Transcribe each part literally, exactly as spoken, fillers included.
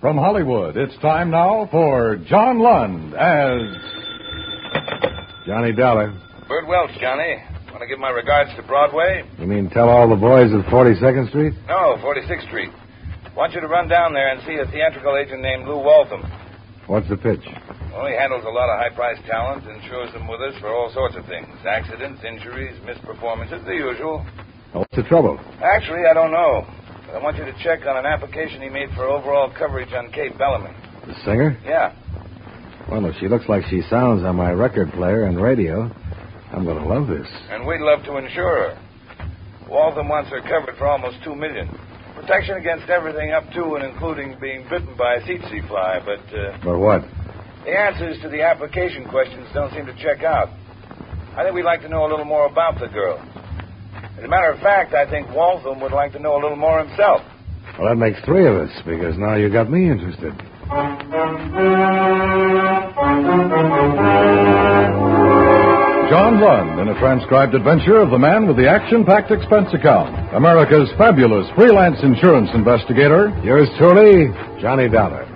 From Hollywood, it's time now for John Lund as... Johnny Dollar. Bert Welch, Johnny. Want to give my regards to Broadway? You mean tell all the boys at forty-second Street? No, forty-sixth Street. Want you to run down there and see a theatrical agent named Lou Waltham. What's the pitch? Well, he handles a lot of high-priced talent, insures them with us for all sorts of things. Accidents, injuries, missed performances, the usual. Well, what's the trouble? Actually, I don't know. But I want you to check on an application he made for overall coverage on Kate Bellamy. The singer? Yeah. Well, if she looks like she sounds on my record player and radio, I'm going to love this. And we'd love to insure her. Waltham wants her covered for almost two million dollars. Protection against everything up to and including being bitten by a tsetse fly, but... Uh, but what? The answers to the application questions don't seem to check out. I think we'd like to know a little more about the girl. As a matter of fact, I think Waltham would like to know a little more himself. Well, that makes three of us, because now you got me interested. John Lund in a transcribed adventure of the man with the action-packed expense account. America's fabulous freelance insurance investigator. Yours truly, Johnny Dollar.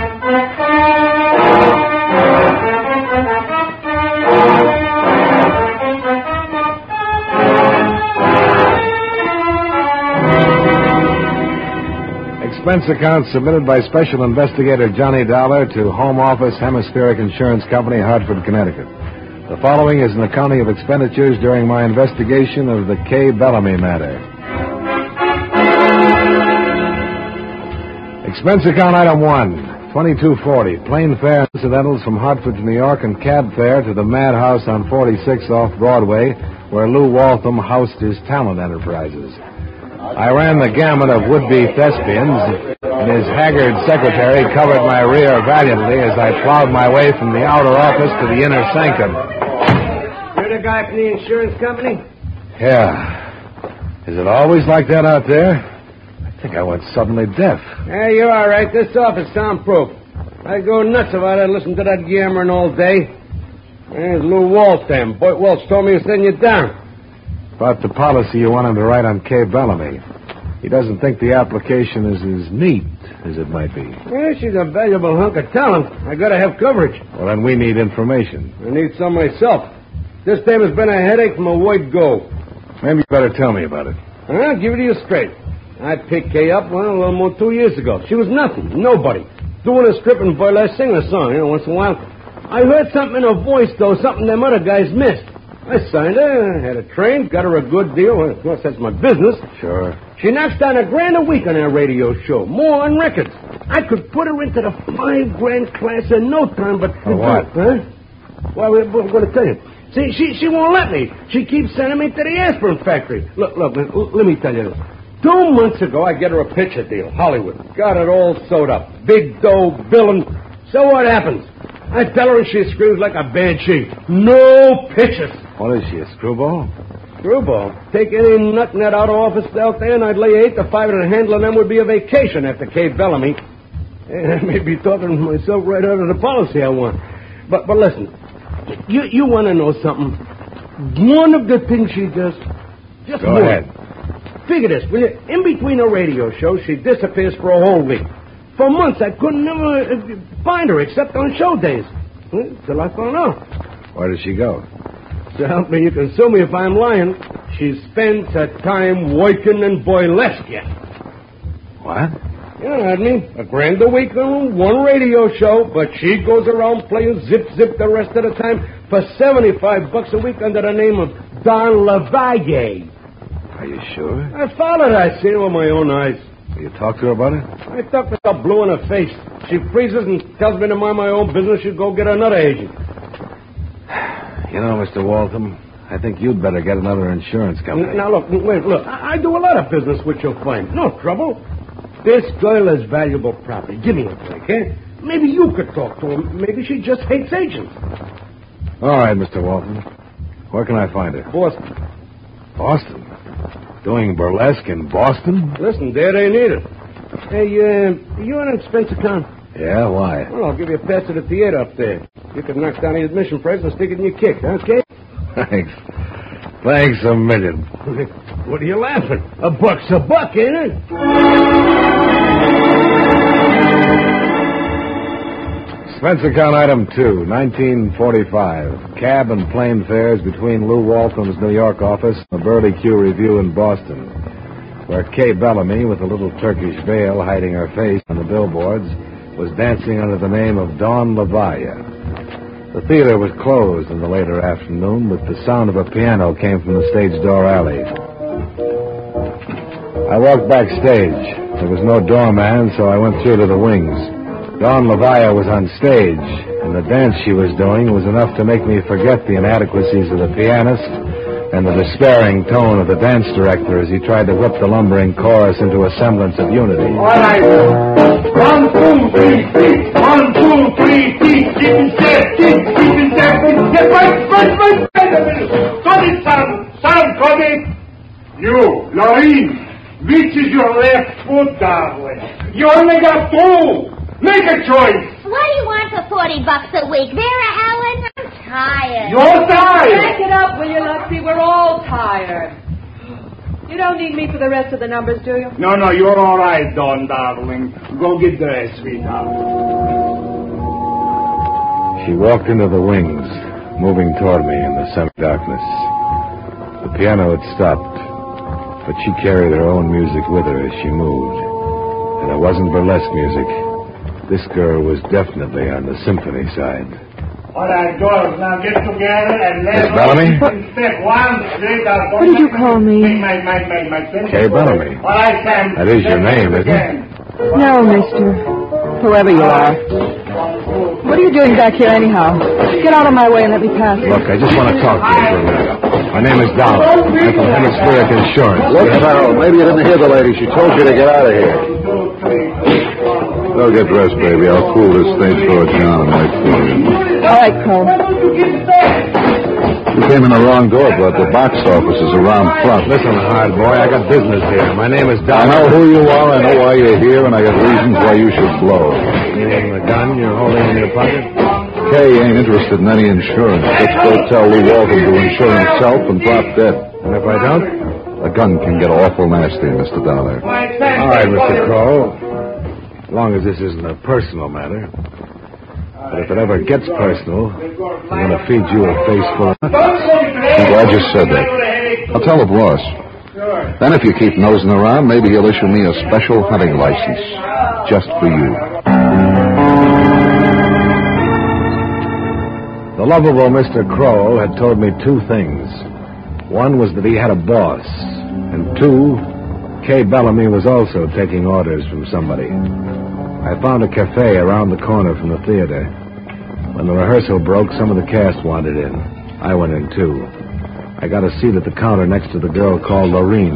Expense account submitted by Special Investigator Johnny Dollar to Home Office Hemispheric Insurance Company, Hartford, Connecticut. The following is an accounting of expenditures during my investigation of the Kay Bellamy matter. Expense account item one, twenty-two forty, plane fare incidentals from Hartford to New York and cab fare to the Madhouse on forty-six off Broadway, where Lou Waltham housed his talent enterprises. I ran the gamut of would-be thespians, and his haggard secretary covered my rear valiantly as I plowed my way from the outer office to the inner sanctum. You're the guy from the insurance company? Yeah. Is it always like that out there? I think I went suddenly deaf. Yeah, you're all right. This office is soundproof. I'd go nuts if I'd listen to that yammering all day. There's Lou Waltham. Boy, Welch told me to send you down. About the policy you want him to write on Kay Bellamy. He doesn't think the application is as neat as it might be. Yeah, she's a valuable hunk of talent. I gotta have coverage. Well, then we need information. I need some myself. This time has been a headache from a word go. Maybe you better tell me about it. I'll give it to you straight. I picked Kay up, well, a little more than two years ago. She was nothing, nobody. Doing a strip and burlesque, singing a song, you know, once in a while. I heard something in her voice, though, something them other guys missed. I signed her, had her trained, got her a good deal. Well, of course, that's my business. Sure. She knocks down a grand a week on her radio show, more on records. I could put her into the five grand class in no time, but... For what? Huh? Well, we're, we're going to tell you. See, she she won't let me. She keeps sending me to the aspirin factory. Look, look, man, l- let me tell you this. Two months ago, I get her a picture deal, Hollywood. Got it all sewed up. Big dough, billing. So what happens? I tell her and she screams like a banshee. No pictures. What is she, a screwball? Screwball? Take any nut net out of office out there and I'd lay eight to five and handling them would be a vacation after Kay Bellamy. And I may be talking myself right out of the policy I want. But but listen, you you want to know something? One of the things she does... Just Go one. ahead. Figure this, will you? In between her radio shows, she disappears for a whole week. For months, I couldn't never uh, find her except on show days. Well, till I found out. Where does she go? So help me, you can sue me if I'm lying. She spends her time working in burlesque. What? You know what I mean? A grand a week on one radio show, but she goes around playing zip-zip the rest of the time for seventy-five bucks a week under the name of Don LaValle. Are you sure? I followed her. I seen her with my own eyes. You talk to her about it? I talked to her blue in her face. She freezes and tells me to mind my own business. She'll go get another agent. You know, Mister Waltham, I think you'd better get another insurance company. Now, look, wait, look. I, I do a lot of business which you'll find. No trouble. This girl is valuable property. Give me a break, eh? Maybe you could talk to her. Maybe she just hates agents. All right, Mister Waltham. Where can I find her? Boston. Boston? Doing burlesque in Boston? Listen, there they need it. Hey, uh, you on an expense account? Yeah, why? Well, I'll give you a pass to the theater up there. You can knock down the admission price and stick it in your kick, okay? Thanks. Thanks a million. What are you laughing? A buck's a buck, ain't it? Expense account item two, nineteen forty-five. Cab and plane fares between Lou Waltham's New York office and the Burley Q Review in Boston, where Kay Bellamy, with a little Turkish veil hiding her face on the billboards, was dancing under the name of Dawn LaValla. The theater was closed in the later afternoon, but the sound of a piano came from the stage door alley. I walked backstage. There was no doorman, so I went through to the wings. Dawn LaValla was on stage, and the dance she was doing was enough to make me forget the inadequacies of the pianist and the despairing tone of the dance director as he tried to whip the lumbering chorus into a semblance of unity. All right. One, two, three, three. One, two, three, three. Keep in step, keep, keep in step, keep in step. Wait, wait, wait, wait a minute. Cody, son. Son, Cody. You, Lorraine. Which is your left foot, darling? You only got two. Make a choice. What do you want for forty bucks a week? Vera Allen? I'm tired. You're tired. Back it up, will you, Luxie? We're all tired. You don't need me for the rest of the numbers, do you? No, no, you're all right, Dawn, darling. Go get dressed, sweetheart. She walked into the wings, moving toward me in the semi-darkness. The piano had stopped, but she carried her own music with her as she moved. And it wasn't burlesque music. This girl was definitely on the symphony side. All right, girls, now get together and let's... Miss Bellamy? Step one, straight out. What did you call me? My, my, my, my, my Kay Bellamy. All right, Sam. That is your name, isn't it? No, mister. Whoever you are. What are you doing back here anyhow? Get out of my way and let me pass. Look, I just want to talk to you for a minute. My name is Dollar. I'm from Hemispheric Insurance. Look, Farrell, maybe you didn't hear the lady. She told you to get out of here. Go get dressed, baby. I'll cool this stage door down and wait for you. All right, Cole. You came in the wrong door, but the box office is around front. Listen, hard boy, I got business here. My name is I know Dollar. who you are, I know why you're here, and I got reasons why you should blow. Meaning the gun you're holding in your pocket? Kay ain't interested in any insurance. Just go tell Lou Walton to insure himself and drop dead. And if I don't? A gun can get awful nasty, Mister Dollar. All right, Mister Crow. As long as this isn't a personal matter. But if it ever gets personal, I'm going to feed you a face full of... I'm glad you said that. I'll tell the boss. Then if you keep nosing around, maybe he'll issue me a special hunting license. Just for you. The lovable Mister Crow had told me two things. One was that he had a boss. And two, Kay Bellamy was also taking orders from somebody. I found a cafe around the corner from the theater. When the rehearsal broke, some of the cast wandered in. I went in, too. I got a seat at the counter next to the girl called Lorraine.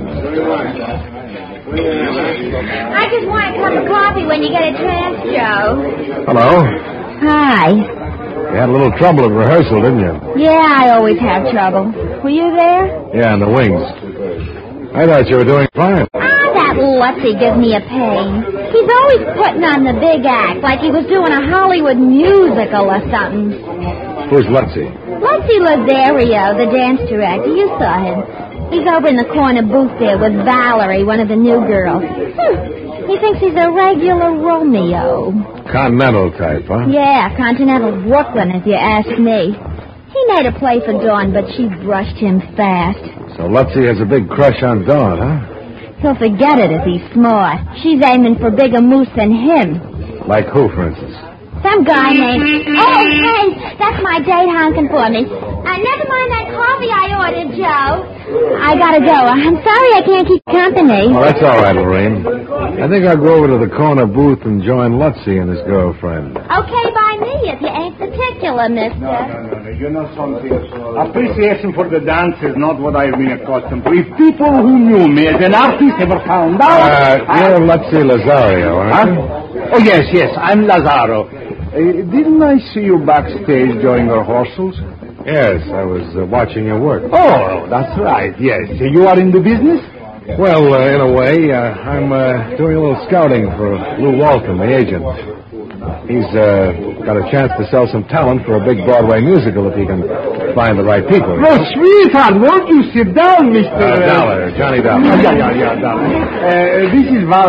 I just want a cup of coffee when you get a chance, Joe. Hello. Hi. You had a little trouble at rehearsal, didn't you? Yeah, I always have trouble. Were you there? Yeah, in the wings. I thought you were doing fine. Ah, that Lutzy gives me a pain. He's always putting on the big act, like he was doing a Hollywood musical or something. Who's Lutzy? Lutzy Lazario, the dance director. You saw him. He's over in the corner booth there with Valerie, one of the new girls. Hmm. He thinks he's a regular Romeo. Continental type, huh? Yeah, Continental Brooklyn, if you ask me. He made a play for Dawn, but she brushed him fast. So Lutzy has a big crush on Dawn, huh? He'll forget it if he's smart. She's aiming for bigger moose than him. Like who, for instance? Some guy named... Oh, hey, that's my date honking for me. Uh, never mind that coffee I ordered, Joe. I gotta go. I'm sorry I can't keep company. Well, that's all right, Lorraine. I think I'll go over to the corner booth and join Lutzy and his girlfriend. Okay by me if you ain't particular, mister. No, no, no, no. You know something? Appreciation for the dance is not what I've been accustomed to. If people who knew me as an artist ever found out... Uh, you're Lutzy Lazario, aren't Huh? you? Oh, yes, yes, I'm Lazaro. Uh, didn't I see you backstage during rehearsals? Yes, I was uh, watching your work. Oh, that's right, yes. You are in the business? Well, uh, in a way, uh, I'm uh, doing a little scouting for Lou Walton, the agent. He's uh, got a chance to sell some talent for a big Broadway musical if he can find the right people. Oh, sweetheart, won't you sit down, Mister Uh, Dollar, Johnny Dollar. Yeah, yeah, yeah, Dollar. Uh, this is Valerie, Mister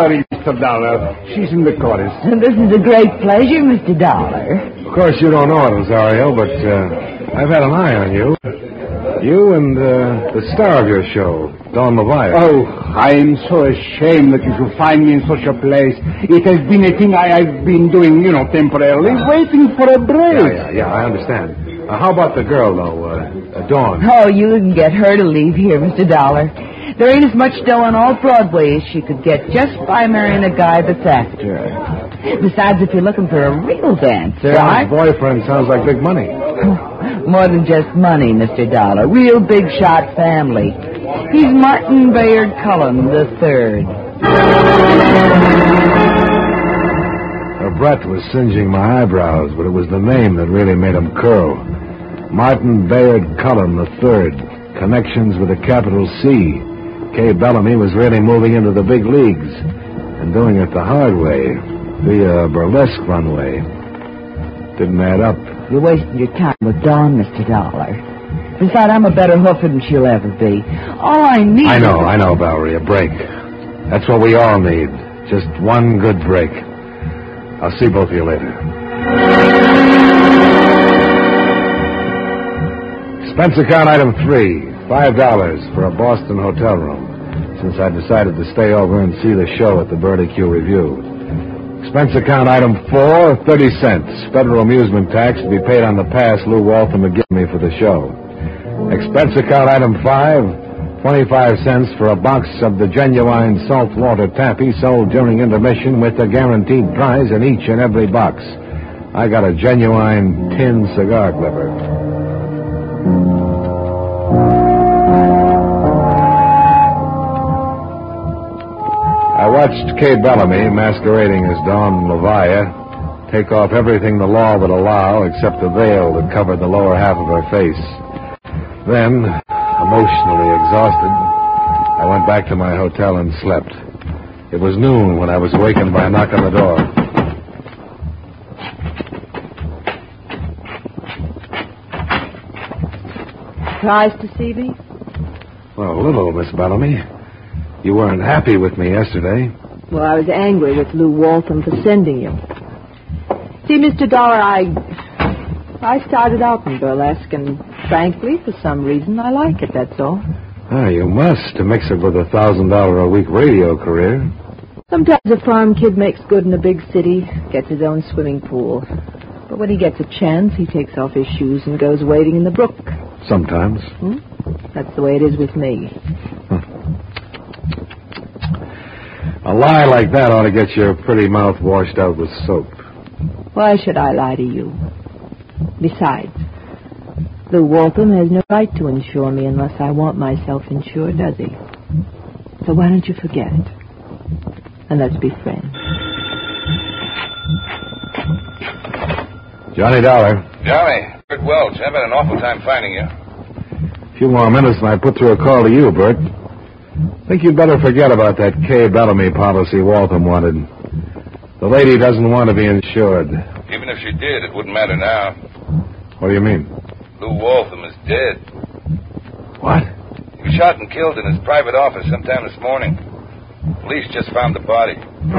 Mister Dollar. She's in the chorus. This is a great pleasure, Mister Dollar. Of course, you don't know it, Rosario, but uh, I've had an eye on you. You and uh, the star of your show, Don Leviat. Oh, I am so ashamed that you should find me in such a place. It has been a thing I, I've been doing, you know, temporarily, waiting for a break. Yeah, yeah, yeah, I understand. Uh, how about the girl, though, uh, uh, Dawn? Oh, you can get her to leave here, Mister Dollar. There ain't as much dough on all Broadway as she could get just by marrying a guy that's after her. Besides, if you're looking for a real dancer, I... John's boyfriend sounds like big money. More than just money, Mister Dollar. Real big shot family. He's Martin Bayard Cullen the Third. Uh, Brett was singeing my eyebrows, but it was the name that really made him curl. Martin Bayard Cullen the Third. Connections with a capital C. Kay Bellamy was really moving into the big leagues and doing it the hard way, via burlesque runway. Didn't add up. You're wasting your time with Dawn, Mister Dollar. Besides, I'm a better hoofer than she'll ever be. All I need... I know, I know, Valerie, a break. That's what we all need. Just one good break. I'll see both of you later. Expense account item three, five dollars for a Boston hotel room, since I decided to stay over and see the show at the Bertie Q Review. Expense account item four, thirty cents. Federal amusement tax to be paid on the pass Lou Waltham had given me for the show. Expense account item five, twenty-five cents for a box of the genuine saltwater taffy sold during intermission with a guaranteed prize in each and every box. I got a genuine tin cigar clipper. I watched Kay Bellamy, masquerading as Dawn Leviat, take off everything the law would allow except the veil that covered the lower half of her face. Then, emotionally exhausted, I went back to my hotel and slept. It was noon when I was awakened by a knock on the door. Surprised to see me? Well, a little, Miss Bellamy. You weren't happy with me yesterday. Well, I was angry with Lou Waltham for sending you. See, Mister Dollar, I... I started out in burlesque, and frankly, for some reason, I like it, that's all. Ah, you must, to mix it with a thousand dollar a week radio career. Sometimes a farm kid makes good in a big city, gets his own swimming pool. But when he gets a chance, he takes off his shoes and goes wading in the brook. Sometimes. Hmm? That's the way it is with me. Huh. A lie like that ought to get your pretty mouth washed out with soap. Why should I lie to you? Besides, Lou Waltham has no right to insure me unless I want myself insured, does he? So why don't you forget it? And let's be friends. Johnny Dollar. Johnny, Bert Welch. I've had an awful time finding you. A few more minutes and I put through a call to you, Bert. Think you'd better forget about that Kay Bellamy policy Waltham wanted. The lady doesn't want to be insured. Even if she did, it wouldn't matter now. What do you mean? Lou Waltham is dead. What? He was shot and killed in his private office sometime this morning. Police just found the body.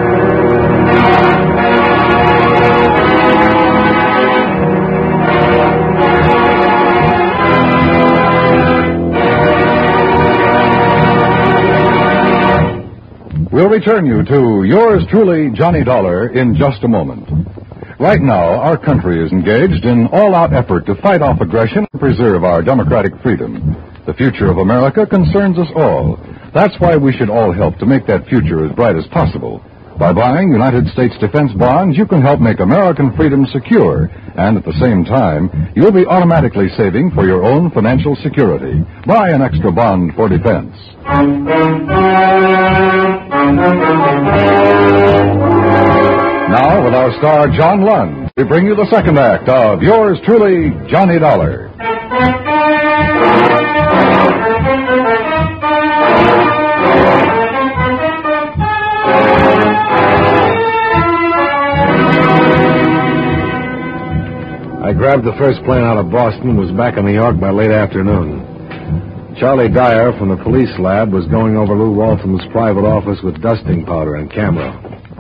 We'll return you to yours truly, Johnny Dollar, in just a moment. Right now, our country is engaged in all-out effort to fight off aggression and preserve our democratic freedom. The future of America concerns us all. That's why we should all help to make that future as bright as possible. By buying United States defense bonds, you can help make American freedom secure, and at the same time, you'll be automatically saving for your own financial security. Buy an extra bond for defense. Now, with our star John Lund, we bring you the second act of yours truly, Johnny Dollar. I grabbed the first plane out of Boston and was back in New York by late afternoon. Charlie Dyer from the police lab was going over Lou Waltham's private office with dusting powder and camera.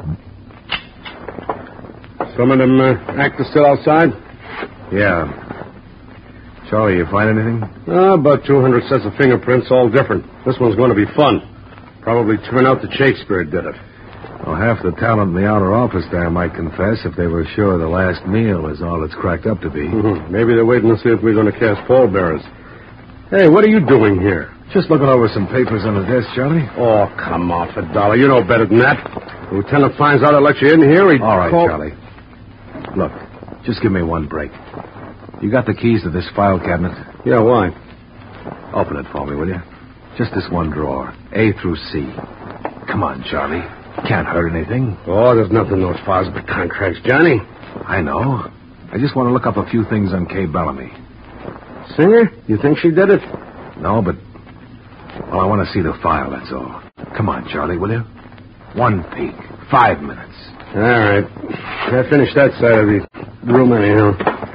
Some of them uh, actors still outside? Yeah. Charlie, you find anything? Uh, about two hundred sets of fingerprints, all different. This one's going to be fun. Probably turn out that Shakespeare did it. Well, half the talent in the outer office there might confess if they were sure the last meal is all it's cracked up to be. Mm-hmm. Maybe they're waiting to see if we're going to cast pallbearers. Hey, what are you doing here? Just looking over some papers on the desk, Charlie. Oh, come off it, Dollar. You know better than that. The lieutenant finds out I let you in here, he'd All right, call... Charlie. Look, just give me one break. You got the keys to this file cabinet? Yeah, why? Open it for me, will you? Just this one drawer, A through C. Come on, Charlie. Can't hurt anything. Oh, there's nothing in those files but contracts, Johnny. I know. I just want to look up a few things on Kay Bellamy. Singer? You think she did it? No, but... Well, I want to see the file, that's all. Come on, Charlie, will you? One peek. Five minutes. All right. I finished that side of the room anyhow.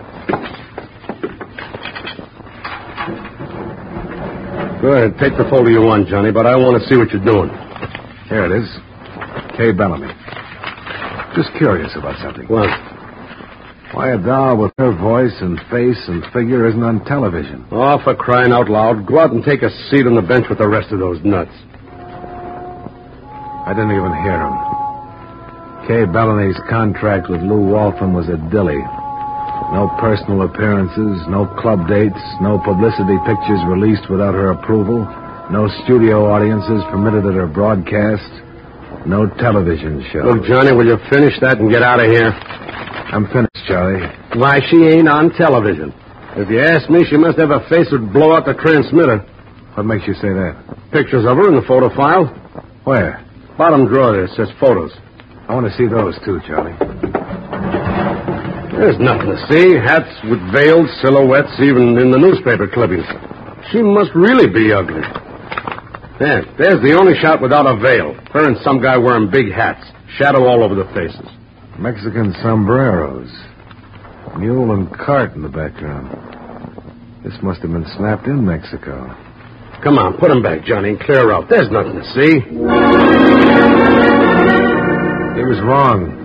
Go ahead, take the folder you want, Johnny, but I want to see what you're doing. Here it is. Kay Bellamy. Just curious about something. What? Why a doll with her voice and face and figure isn't on television? Oh, for crying out loud. Go out and take a seat on the bench with the rest of those nuts. I didn't even hear him. Kay Bellamy's contract with Lou Waltham was a dilly. No personal appearances, no club dates, no publicity pictures released without her approval, no studio audiences permitted at her broadcast, no television show. Look, Johnny, will you finish that and get out of here? I'm finished, Charlie. Why, she ain't on television. If you ask me, she must have a face that would blow out the transmitter. What makes you say that? Pictures of her in the photo file. Where? Bottom drawer there says photos. I want to see those, too, Charlie. There's nothing to see. Hats with veils, silhouettes, even in the newspaper clippings. She must really be ugly. There, there's the only shot without a veil. Her and some guy wearing big hats. Shadow all over the faces. Mexican sombreros. Mule and cart in the background. This must have been snapped in Mexico. Come on, put them back, Johnny, and clear out. There's nothing to see. He was wrong.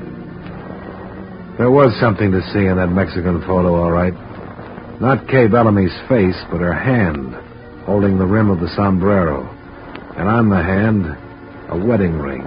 There was something to see in that Mexican photo, all right. Not Kay Bellamy's face, but her hand, holding the rim of the sombrero. And on the hand, a wedding ring.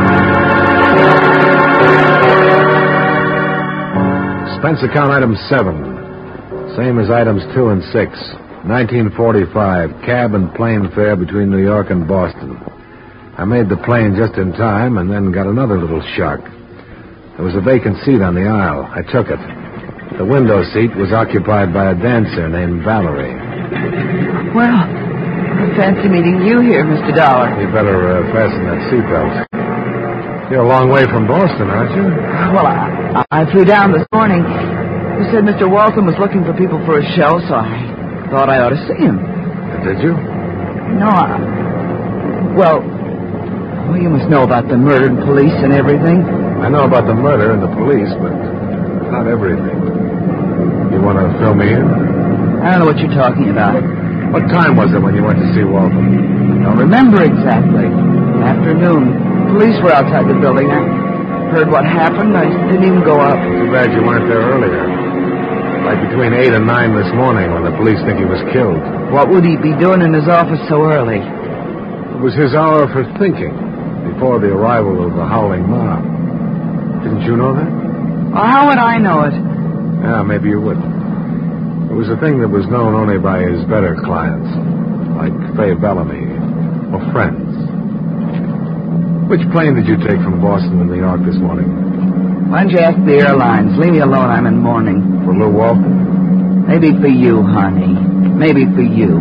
Expense account item seven. Same as items two and six. nineteen forty-five, cab and plane fare between New York and Boston. I made the plane just in time and then got another little shock. There was a vacant seat on the aisle. I took it. The window seat was occupied by a dancer named Valerie. Well, I fancy meeting you here, Mister Dollar. You better uh, fasten that seatbelt. You're a long way from Boston, aren't you? Well, I, I flew down this morning. You said Mister Waltham was looking for people for a show, so I thought I ought to see him. Did you? No, I... Well, well, you must know about the murder and police and everything. I know about the murder and the police, but not everything. You want to fill me in? I don't know what you're talking about. What time was it when you went to see Waltham? I don't remember exactly. Afternoon. Police were outside the building. I heard what happened. I didn't even go up. Too bad you weren't there earlier. Like between eight and nine this morning when the police think he was killed. What would he be doing in his office so early? It was his hour for thinking, before the arrival of the howling mob. Didn't you know that? Well, how would I know it? Yeah, maybe you wouldn't. It was a thing that was known only by his better clients, like Fay Bellamy, or friends. Which plane did you take from Boston to New York this morning? Why don't you ask the airlines? Leave me alone, I'm in mourning. For Lou Waltham? Maybe for you, honey. Maybe for you.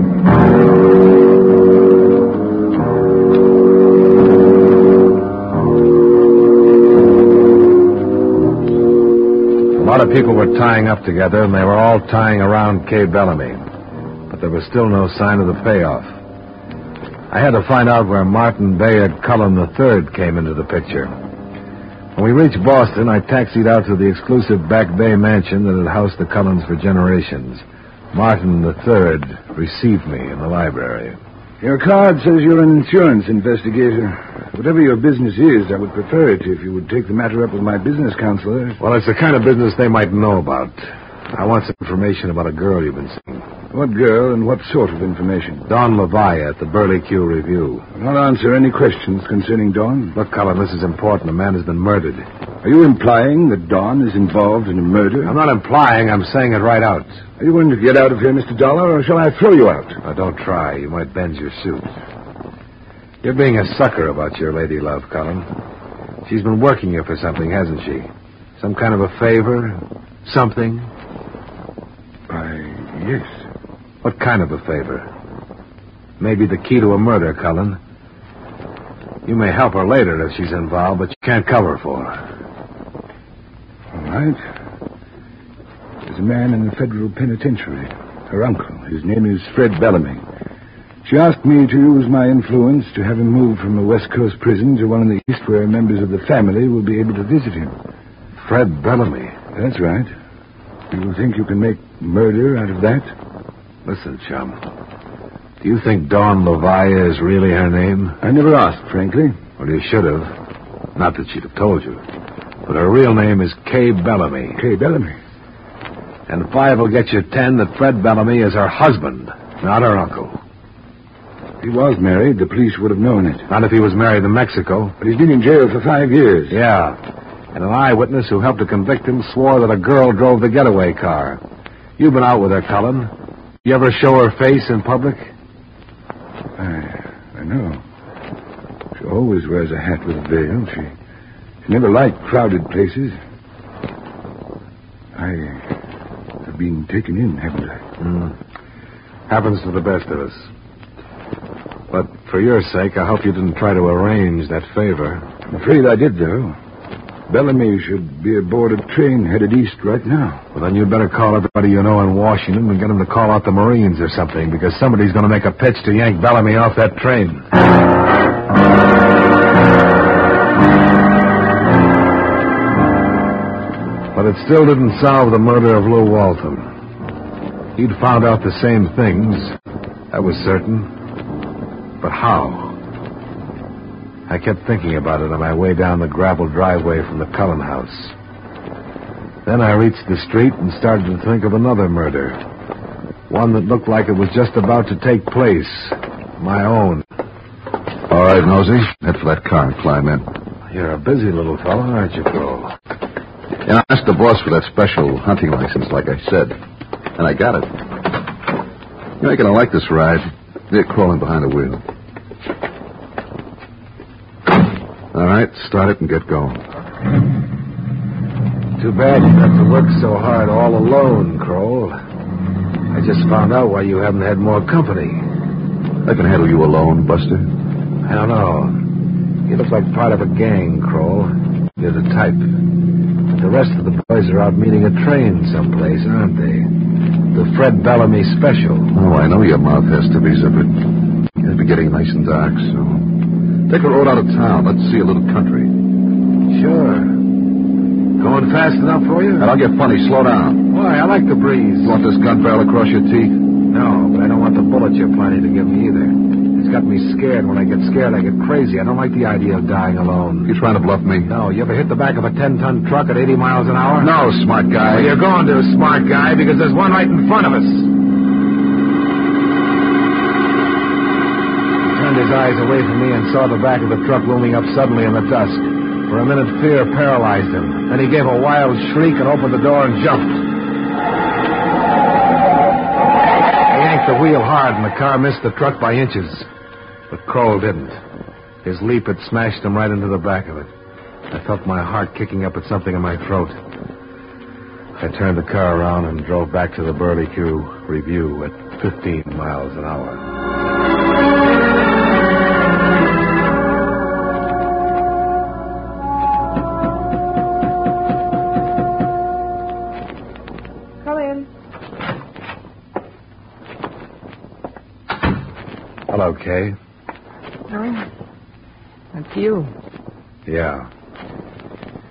A lot of people were tying up together, and they were all tying around Kay Bellamy. But there was still no sign of the payoff. I had to find out where Martin Bayard Cullen the third came into the picture. When we reached Boston, I taxied out to the exclusive Back Bay mansion that had housed the Cullens for generations. Martin the Third received me in the library. Your card says you're an insurance investigator. Whatever your business is, I would prefer it if you would take the matter up with my business counselor. Well, it's the kind of business they might know about. I want some information about a girl you've been seeing. What girl and what sort of information? Dawn Levi at the Burley Q Review. I'll answer any questions concerning Dawn. Look, Cullen, this is important. A man has been murdered. Are you implying that Dawn is involved in a murder? I'm not implying. I'm saying it right out. Are you going to get out of here, Mister Dollar, or shall I throw you out? Now, don't try. You might bend your suit. You're being a sucker about your lady love, Cullen. She's been working you for something, hasn't she? Some kind of a favor? Something? Why, yes. What kind of a favor? Maybe the key to a murder, Cullen. You may help her later if she's involved, but you can't cover for her. All right. There's a man in the federal penitentiary. Her uncle. His name is Fred Bellamy. She asked me to use my influence to have him moved from a West Coast prison to one in the East where members of the family will be able to visit him. Fred Bellamy? That's right. You think you can make murder out of that? Listen, chum. Do you think Dawn Levi is really her name? I never asked, frankly. Well, you should have. Not that she'd have told you. But her real name is Kay Bellamy. Kay Bellamy. And five will get you ten that Fred Bellamy is her husband, not her uncle. If he was married, the police would have known it. Not if he was married in Mexico. But he's been in jail for five years. Yeah. And an eyewitness who helped to convict him swore that a girl drove the getaway car. You've been out with her, Cullen. You ever show her face in public? I, I know. She always wears a hat with a veil. She, she never liked crowded places. I have been taken in, haven't I? Mm. Happens to the best of us. But for your sake, I hope you didn't try to arrange that favor. I'm afraid I did, though. Bellamy should be aboard a train headed east right now. Well, then you'd better call everybody you know in Washington and get them to call out the Marines or something, because somebody's going to make a pitch to yank Bellamy off that train. But it still didn't solve the murder of Lou Waltham. He'd found out the same things. That was certain. But how? I kept thinking about it on my way down the gravel driveway from the Cullen house. Then I reached the street and started to think of another murder. One that looked like it was just about to take place. My own. All right, Nosey. Head for that car and climb in. You're a busy little fellow, aren't you, Cole? Yeah, I asked the boss for that special hunting license, like I said. And I got it. You ain't gonna like this ride. They're crawling behind the wheel. All right, start it and get going. Too bad you have to work so hard all alone, Kroll. I just found out why you haven't had more company. I can handle you alone, Buster. I don't know. You look like part of a gang, Kroll. You're the type. But the rest of the boys are out meeting a train someplace, aren't they? The Fred Bellamy special. Oh, I know your mouth has to be zippered. It'll be getting nice and dark, so... Take a road out of town. Let's see a little country. Sure. Going fast enough for you? And I'll get funny. Slow down. Why? I like the breeze. You want this gun barrel across your teeth? No, but I don't want the bullet you're planning to give me either. It's got me scared. When I get scared, I get crazy. I don't like the idea of dying alone. You trying to bluff me? No. You ever hit the back of a ten-ton truck at eighty miles an hour? No, smart guy. Well, you're going to, smart guy, because there's one right in front of us. His eyes away from me and saw the back of the truck looming up suddenly in the dusk. For a minute, fear paralyzed him. Then he gave a wild shriek and opened the door and jumped. I yanked the wheel hard, and the car missed the truck by inches. But Kroll didn't. His leap had smashed him right into the back of it. I felt my heart kicking up at something in my throat. I turned the car around and drove back to the Burley Q Review at fifteen miles an hour. Hello, Kay. Oh, that's you. Yeah.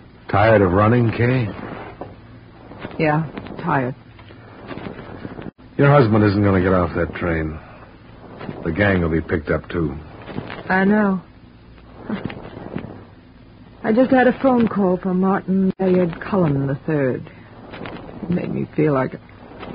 Tired of running, Kay? Yeah, tired. Your husband isn't going to get off that train. The gang will be picked up, too. I know. I just had a phone call from Martin Bayard Cullen the third. It made me feel like it.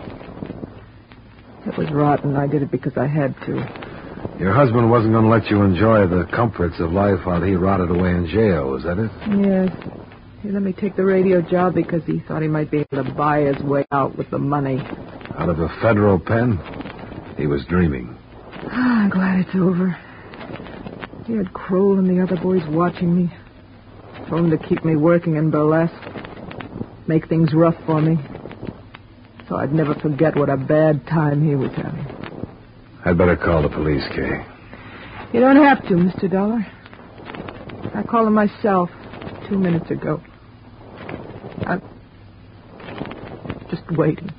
It was rotten. I did it because I had to. Your husband wasn't going to let you enjoy the comforts of life while he rotted away in jail, is that it? Yes. He let me take the radio job because he thought he might be able to buy his way out with the money. Out of a federal pen? He was dreaming. Oh, I'm glad it's over. He had Kroll and the other boys watching me. Told him to keep me working in burlesque. Make things rough for me. So I'd never forget what a bad time he was having. I'd better call the police, Kay. You don't have to, Mister Dollar. I called him myself two minutes ago. I'm just waiting.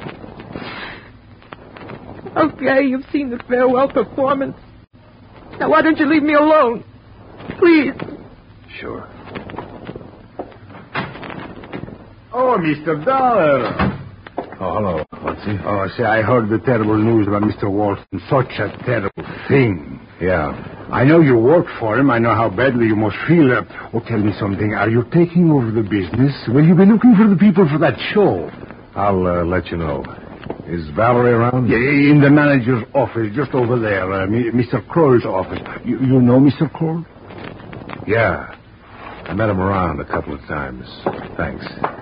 Okay, you've seen the farewell performance. Now, why don't you leave me alone? Please. Sure. Oh, Mister Dollar. Oh, hello. What's he? Oh, say, I heard the terrible news about Mister Walton. Such a terrible thing. Yeah. I know you work for him. I know how badly you must feel. Uh, oh, tell me something. Are you taking over the business? Will you be looking for the people for that show? I'll uh, let you know. Is Valerie around? Yeah, in the manager's office, just over there. Uh, Mister Kroll's office. You, you know Mister Kroll? Yeah. I met him around a couple of times. Thanks.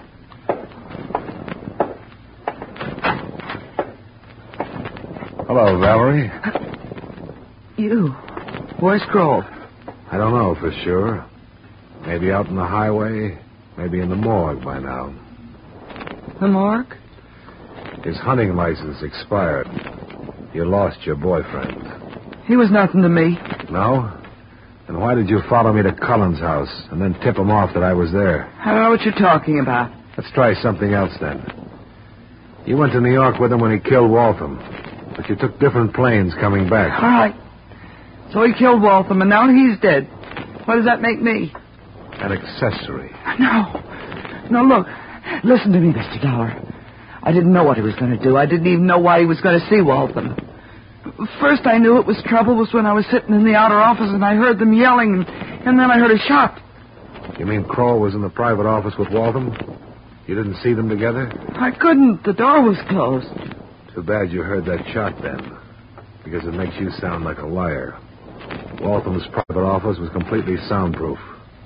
Hello, Valerie. You. Where's Kroll? I don't know for sure. Maybe out on the highway, maybe in the morgue by now. The morgue? His hunting license expired. You lost your boyfriend. He was nothing to me. No? Then why did you follow me to Cullen's house and then tip him off that I was there? I don't know what you're talking about. Let's try something else then. You went to New York with him when he killed Waltham, but you took different planes coming back. All right. So he killed Waltham, and now he's dead. What does that make me? An accessory. No. No, look. Listen to me, Mister Dollar. I didn't know what he was going to do. I didn't even know why he was going to see Waltham. First I knew it was trouble was when I was sitting in the outer office and I heard them yelling, and, and then I heard a shot. You mean Kroll was in the private office with Waltham? You didn't see them together? I couldn't. The door was closed. Too bad you heard that shot then, because it makes you sound like a liar. Waltham's private office was completely soundproof.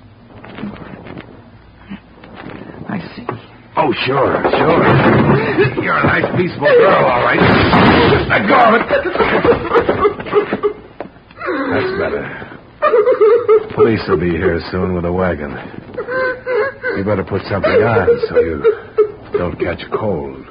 I see. Oh, sure, sure. You're a nice, peaceful girl, all right. Let go of it. That's better. Police will be here soon with a wagon. You better put something on so you don't catch a cold.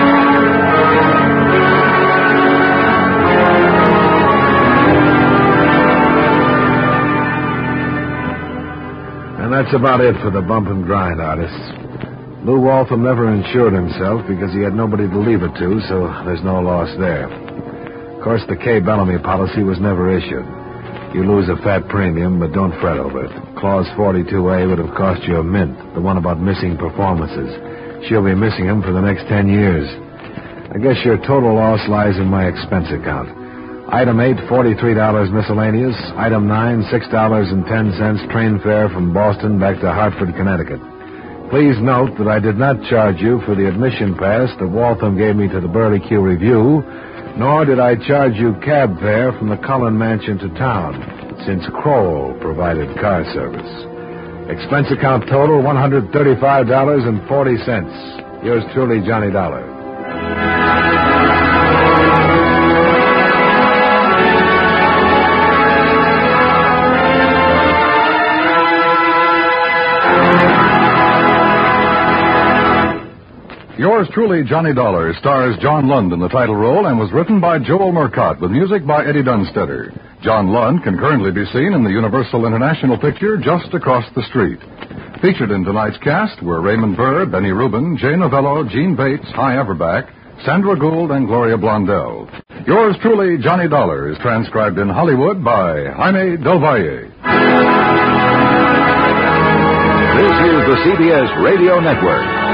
And that's about it for the bump and grind artists. Lou Waltham never insured himself because he had nobody to leave it to, so there's no loss there. Of course, the Kay Bellamy policy was never issued. You lose a fat premium, but don't fret over it. Clause forty-two A would have cost you a mint, the one about missing performances. She'll be missing them for the next ten years. I guess your total loss lies in my expense account. Item eight, forty-three dollars miscellaneous. Item nine, six dollars and ten cents train fare from Boston back to Hartford, Connecticut. Please note that I did not charge you for the admission pass that Waltham gave me to the Burley Q Review, nor did I charge you cab fare from the Cullen Mansion to town, since Kroll provided car service. Expense account total, one hundred thirty-five dollars and forty cents. Yours truly, Johnny Dollar. Yours truly, Johnny Dollar, stars John Lund in the title role and was written by Joel Murcott with music by Eddie Dunstetter. John Lund can currently be seen in the Universal International picture Just Across the Street. Featured in tonight's cast were Raymond Burr, Benny Rubin, Jay Novello, Gene Bates, Hy Everback, Sandra Gould, and Gloria Blondell. Yours truly, Johnny Dollar, is transcribed in Hollywood by Jaime Del Valle. This is the C B S Radio Network.